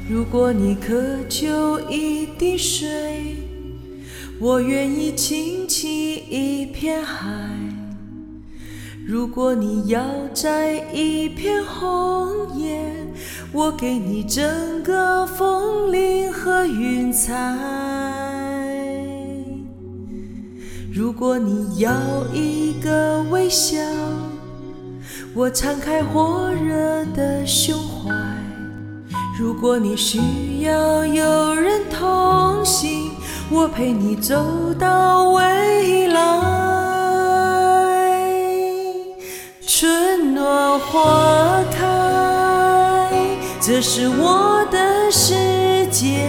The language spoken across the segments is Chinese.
如果你渴求一滴水，我愿意倾起一片海。如果你要摘一片红叶，我给你整个枫林和云彩。如果你要一个微笑，我敞开火热的胸怀。如果你需要有人同行，我陪你走到未来。春暖花开，这是我的世界。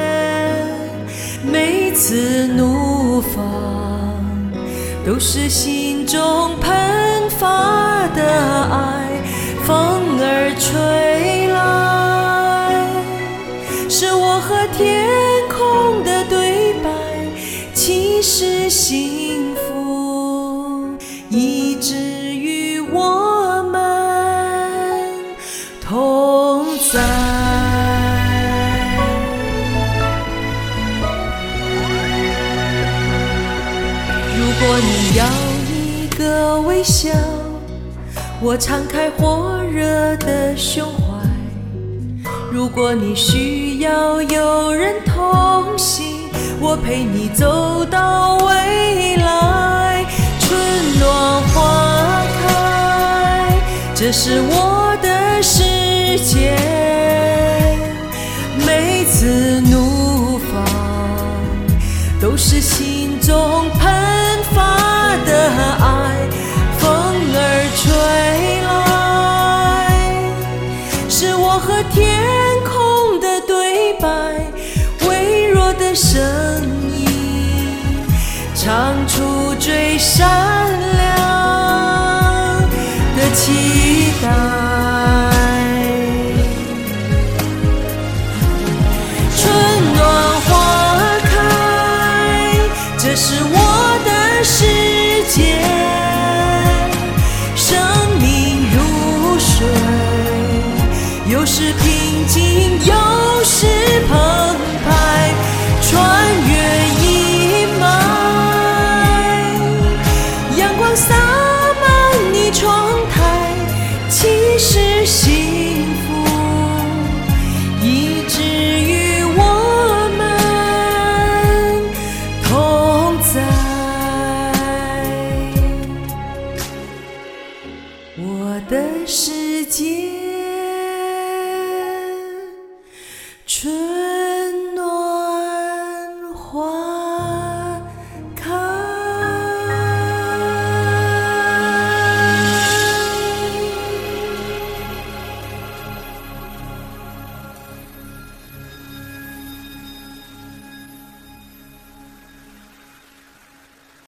每次怒放，都是心中喷发的爱。风儿吹来，是我和天空的对白。其实幸福一直与我们同在。如果你要一个微笑，我敞开火热的胸怀。如果你需要有人同行，我陪你走到未来。春暖花开，这是我的世界。每次怒放，都是心中喷发的爱。风儿吹来，是我和天空的对白。微弱的声音，唱出最善良的期待。春暖花开，这是我的世界。生命如水，有时平静，有时澎湃。穿越阴霾，阳光洒满你窗台。其实幸福一直与我们同在。我的世界，春